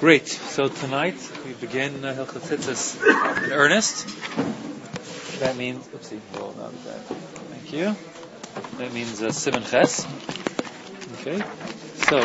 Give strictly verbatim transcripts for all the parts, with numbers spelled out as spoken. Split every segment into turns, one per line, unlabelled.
Great. So tonight we begin uh, Hilchot Tzitzis in earnest. That means, oopsie, roll out of that. Thank you. That means uh, Siman Ches. Okay. So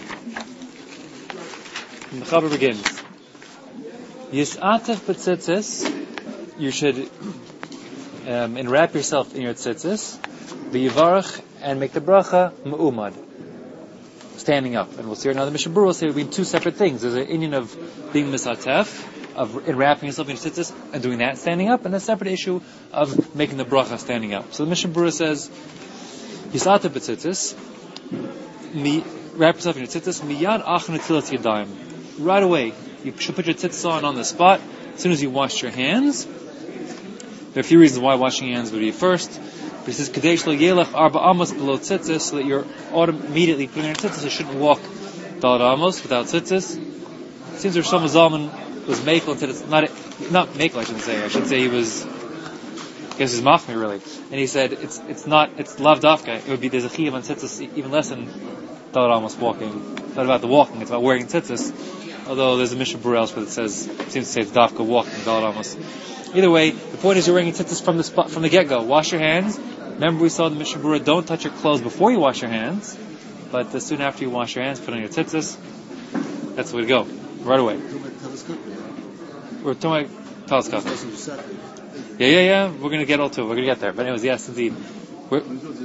the Chaber begins. Yis'atef b'tzitzis. You should um, enwrap yourself in your tzitzis. V'yivarach, and make the bracha me'umad, standing up. And we'll see right now the Mishnah Berurah will say it will be two separate things. There's an Indian of being misatef, of enwrapping yourself in your tzitzis and doing that standing up, and a separate issue of making the bracha standing up. So the Mishnah Berurah says, Yis'atef b'tzitzis, wrap yourself in your tzitzis, miyad ach netilas yadayim. Right away, you should put your tzitzis on on the spot as soon as you wash your hands. There are a few reasons why washing your hands would be first. But he says, Kadesh lo yelach arba amos below tzitzis, so that you're autom- immediately putting on your tzitzis. You shouldn't walk dalat amos without tzitzis. It seems Rosh Zalman was mekel and said it's not, not mekel, I shouldn't say. I should say he was, I guess he's machmir really. And he said, it's it's not, it's lav dafka. It would be, there's a chiyuv on tzitzis even less than dalat amos walking. It's not about the walking, it's about wearing tzitzis. Although there's a Mishnah Berurah elsewhere that says, seems to say it's dafka walking, dalat amos. Either way, the point is you're wearing tzitzis from the spot, from the get-go. Wash your hands. Remember we saw in the Mishnah Berurah, don't touch your clothes before you wash your hands, but uh, soon after you wash your hands, put on your tzitzis. That's the way to go. Right away. We're talking about telescope. Yeah, yeah, yeah. We're going to get all to it. We're going to get there. But anyways, yes, indeed. We're...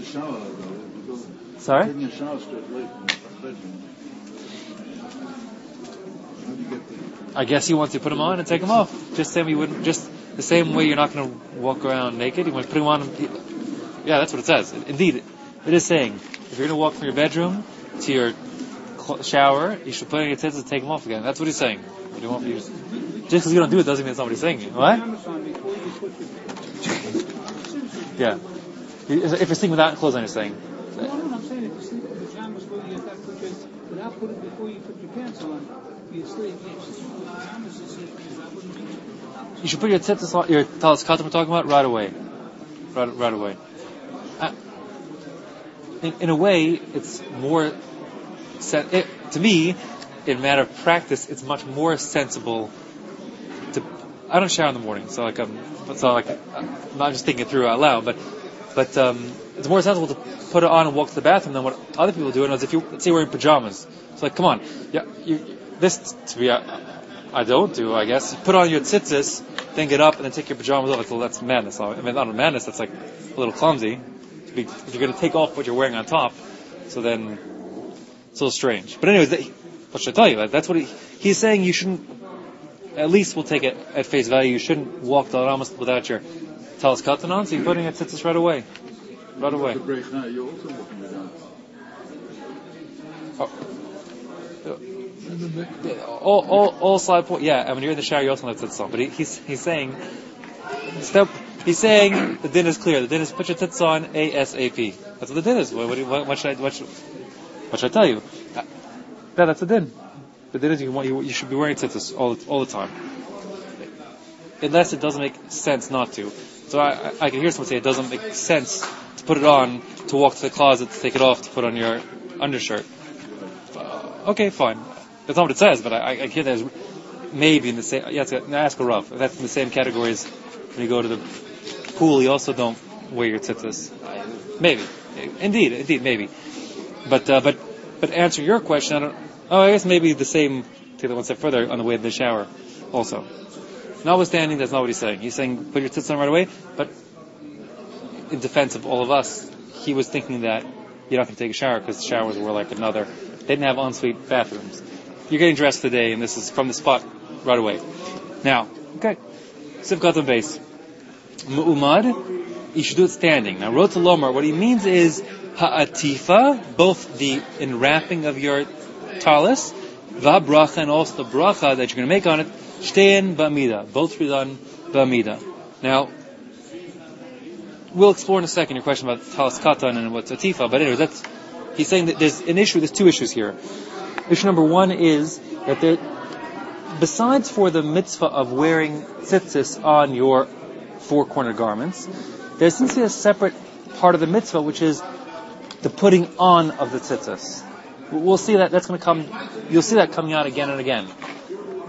Sorry? I guess you want to put them on and take them off. Just same, you wouldn't, just the same way you're not going to walk around naked. You want to put them on. Yeah, that's what it says. Indeed, it is saying, if you're going to walk from your bedroom to your cl- shower, you should put on your tzitzis and take them off again. That's what he's saying. You don't want to use, just because you don't do it doesn't mean it's not what he's saying. What? Yeah. If you're sleeping without clothes on, you're saying.
No, no, I'm saying if you sleep in pajamas, whether you have to put your, without putting before you put your pants on, you sleep, you sleep in pajamas, you sleep, that wouldn't be.
You should put your tzitzis on, your talis katan we're talking about, right away. Right, right away. Uh, in, in a way, it's more, sen- it, to me, in a matter of practice, it's much more sensible to, I don't shower in the morning, so like I'm, so like, I'm not just thinking it through out loud, but, but, um, it's more sensible to put it on and walk to the bathroom than what other people do, and as if you, let's say you're wearing pajamas. It's like, come on, yeah, you, this, to be, I, I don't do, I guess. Put on your tzitzis, then get up, and then take your pajamas off. That's, that's madness. I mean, not madness, that's like a little clumsy. To be, if you're going to take off what you're wearing on top, so then it's a little strange. But anyways, that, what should I tell you? That's what he, he's saying. You shouldn't, at least we'll take it at face value, you shouldn't walk the Ramos without your talis katan on, so you're putting your tzitzis right away. Right away. Oh. All, all, all slide point. Yeah, I mean, you're in the shower, you also have tzitzis on. But he, he's he's saying, step. He's saying the din is clear. The din is put your tzitzis on ASAP. That's what the din is. What, what, what should I what should, what should I tell you? Uh, yeah, that's the din. The din is you, you, you should be wearing tzitzis all all the time, unless it doesn't make sense not to. So I, I, I can hear someone say it doesn't make sense to put it on, to walk to the closet, to take it off, to put on your undershirt. Uh, okay, fine. That's not what it says, but I, I hear that as maybe in the same. Yeah, ask a Rav. That's in the same categories. When you go to the pool, you also don't wear your tzitzis. Maybe, indeed, indeed, maybe. But uh, but but answer your question. I don't. Oh, I guess maybe the same. Take it one step further on the way to the shower, also. Notwithstanding, that's not what he's saying. He's saying put your tzitzis on right away. But in defense of all of us, he was thinking that you're not going to take a shower because showers were like another. They didn't have ensuite bathrooms. You're getting dressed today, and this is from the spot right away. Now, okay, Sivkat base. Mu'umad, you should do it standing. Now, Rota Lomar, what he means is ha'atifa, both the enwrapping of your talis, va'bracha, and also the bracha that you're going to make on it, shtein ba'amida, both be done ba'amida. Now, we'll explore in a second your question about talis katan and what's atifa, but anyway, that's, he's saying that there's an issue, there's two issues here. Issue number one is that there, besides for the mitzvah of wearing tzitzis on your four-cornered garments, there's simply a separate part of the mitzvah, which is the putting on of the tzitzis. We'll see that that's going to come. You'll see that coming out again and again.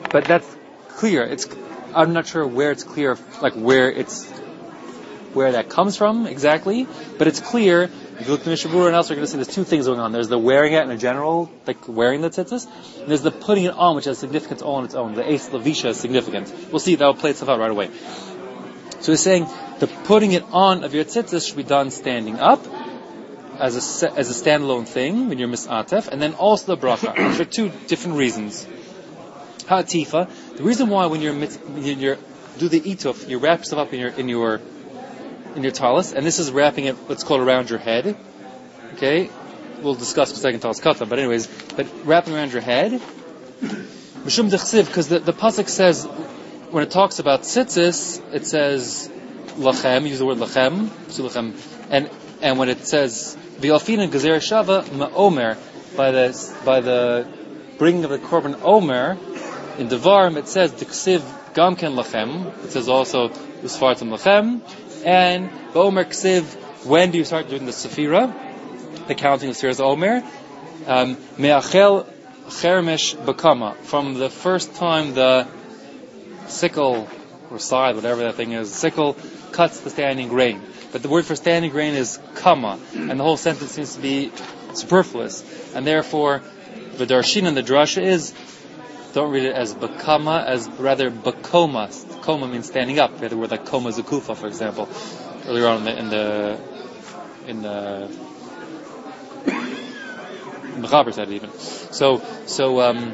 but that's clear. It's I'm not sure where it's clear, like where it's where that comes from exactly, but it's clear. If you look at the Mishnah Berurah and else, we're going to see there's two things going on. There's the wearing it in a general, like wearing the tzitzis, and there's the putting it on, which has significance all on its own. The Eis Lavisha is significant. We'll see that will play itself out right away. So he's saying the putting it on of your tzitzis should be done standing up as a se- as a standalone thing when you're misatef, and then also the bracha for two different reasons. Ha'atifa, the reason why when you're mit- when you're do the ituf, you wrap yourself up in your in your in your talis, and this is wrapping it, let's call it around your head. Okay, we'll discuss in a second talis kata, but anyways, but wrapping around your head. Mishum dechsiv, because the, the pasuk says, when it talks about tzitzis, it says lachem, use the word lachem, lachem, and and when it says v'alfina gezer shava ma'omer, by the by the bringing of the korban omer in Devarim, it says dechsiv gamken lachem. It says also usfartim lachem. And Omer Ksiv, when do you start doing the Sefira, the counting of Sefiras Omer? Me'achel Chermesh Bakama, from the first time the sickle or scythe, whatever that thing is, sickle cuts the standing grain. But the word for standing grain is Kama, and the whole sentence seems to be superfluous. And therefore, the Darshin and the Drasha is, don't read it as Bakama, as rather Bakoma. Koma means standing up. We had the word like Koma Zakufa, for example, earlier on in the in the in the Mechaber said it even. So so um,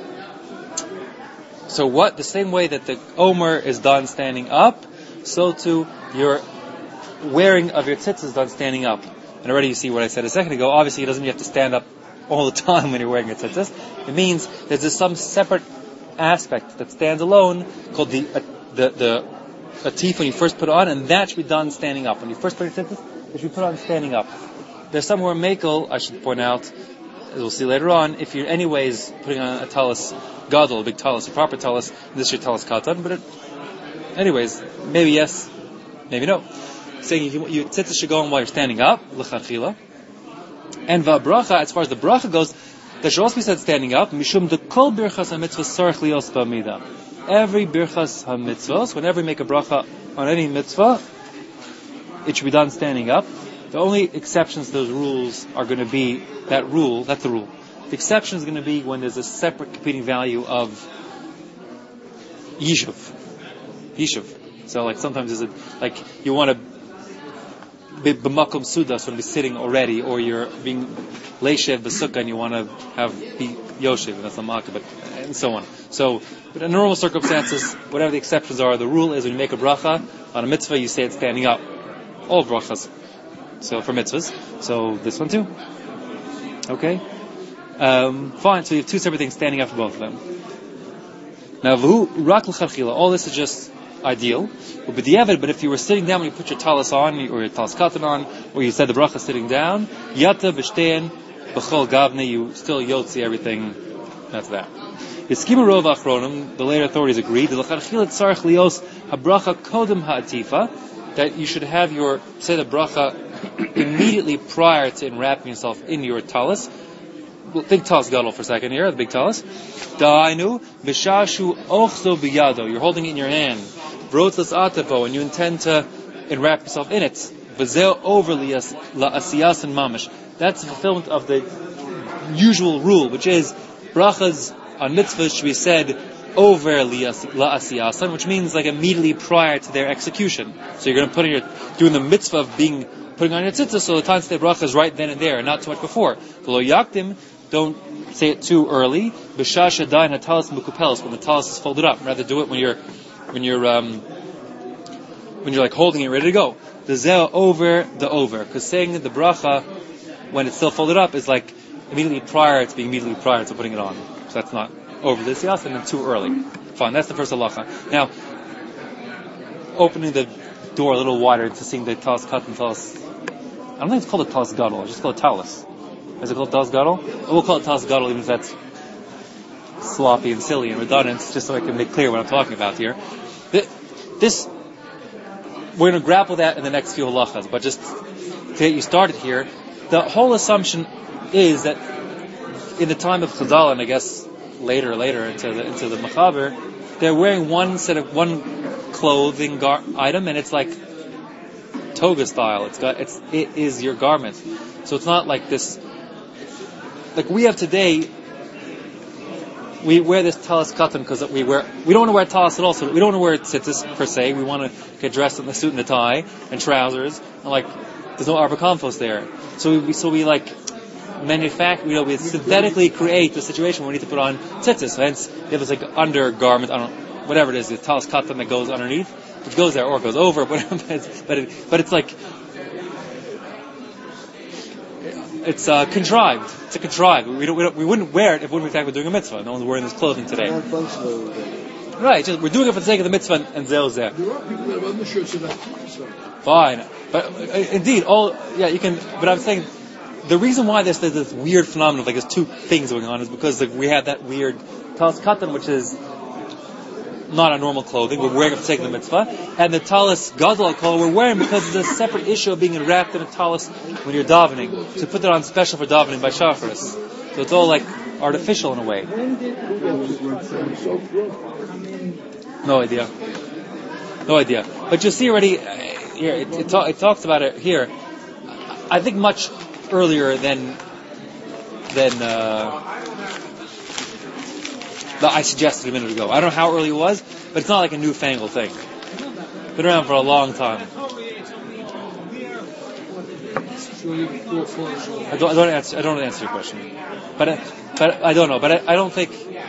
so what? The same way that the Omer is done standing up, so too your wearing of your tzitz is done standing up. And already you see what I said a second ago. Obviously, it doesn't mean you have to stand up all the time when you're wearing your tzitzis. It means there's this some separate aspect that stands alone called the uh, the the atif when you first put it on, and that should be done standing up. When you first put your tzitzis, it should be put on standing up. There's somewhere makel, I should point out, as we'll see later on, if you're anyways putting on a talis gadol, a big talis, a proper talis, this is your talis katan, but it, anyways, maybe yes, maybe no. Saying you, your tzitzis should go on while you're standing up, l'chachila. And va'bracha, as far as the bracha goes, that should also be said standing up. Mishum de kol birchas ha-mitzvah sarich lios ba'amida. Every birchas ha-mitzvahs, whenever you make a bracha on any mitzvah, it should be done standing up. The only exceptions to those rules are going to be that rule, that's the rule. The exception is going to be when there's a separate competing value of yishuv. Yishuv. So like sometimes there's a, like you want to b'makom sudas when you're sitting already, or you're being leishev b'sukkah and you want to have be yoshev, that's not makkah, but and so on. So, but in normal circumstances, whatever the exceptions are, the rule is when you make a bracha on a mitzvah, you say it standing up. All brachas. So for mitzvahs. So this one too. Okay. Um, fine. So you have two separate things standing up for both of them. Now, v'hu rak l'charchila. All this is just ideal. But if you were sitting down when you put your talis on, or your talis katan on, or you said the bracha sitting down, yata b'shtein b'chol gavne, you still yotzi everything. That's that. Yeskima rov achronim, the later authorities agreed, that you should have your, say the bracha immediately prior to enwrapping yourself in your talis. Well, think talis gadol for a second here, the big talis. Da'ainu b'shashu ochzo b'yado, you're holding it in your hand. Brotless atapo, and you intend to enwrap yourself in it. V'zeo overly la'asiyas and mamish. That's the fulfillment of the usual rule, which is brachas on mitzvahs should be said over la'asiyasan, which means like immediately prior to their execution. So you're going to put in your, doing the mitzvah of being, putting on your tzitzah, so the time to say bracha is right then and there, and not too much before. V'lo yakdim, don't say it too early. B'shash adayin hatalis mukupelis, when the talis is folded up. Rather do it when you're, when you're, um, when you're like holding it ready to go. The zeh over the over, because saying the bracha when it's still folded up is like immediately prior to being immediately prior to putting it on. So that's not over the siyas and then too early. Fine, that's the first halacha. Now, opening the door a little wider to seeing the talis cut and talis. I don't think it's called a talis gadol. It's just called a talis. Is it called talis gadol? We'll call it talis gadol even if that's sloppy and silly and redundant, just so I can make clear what I'm talking about here. This, we're going to grapple that in the next few halachas, but just to get you started here, the whole assumption is that in the time of Chazal, and I guess later, later into the into the Mechaber, they're wearing one set of one clothing gar- item, and it's like toga style. It's got it's it is your garment. So it's not like this. Like we have today, we wear this talis katan because we wear we don't want to wear talis at all. So we don't want to wear tzitzis per se. We want to get dressed in the suit and the tie and trousers, and like there's no arbor compost there. So we so we like manufacture, you know, we synthetically create the situation where we need to put on tzitzis. Hence, you have this like undergarment, I don't know, whatever it is, the talis katan that goes underneath, which goes there or goes over, but it's, but, it, but it's like it's uh, contrived. It's a contrived. We don't, we don't we wouldn't wear it if we wouldn't in fact we're doing a mitzvah. No one's wearing this clothing today. Right, just, we're doing it for the sake of the mitzvah and zel zeh.
There are people that have undershirts of that.
Fine, but uh, indeed, all yeah, you can. But I'm saying. The reason why there's, there's this weird phenomenon of like there's two things going on is because like, we have that weird talis katan, which is not our normal clothing. We're wearing it for the sake of the mitzvah, and the talis gadol kol we're wearing because it's a separate issue of being wrapped in a talis when you're davening. To put that on special for davening by shacharis. So it's all like artificial in a way. No idea. No idea. But you see already uh, here it, it, ta- it talks about it here. I think much earlier than than uh, that I suggested a minute ago. I don't know how early it was, but it's not like a newfangled thing. Been around for a long time. I don't, I don't answer. I don't answer your question, but I, but I don't know. But I, I don't think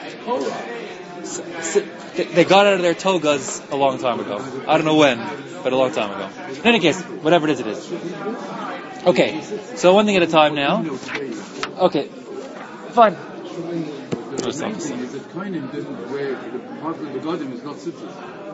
they got out of their togas a long time ago. I don't know when, but a long time ago. In any case, whatever it is, it is. Okay, so one thing at a time now. Okay, fine.
The main thing is that Kainim didn't wear, the part of the Godim is not tzitzis.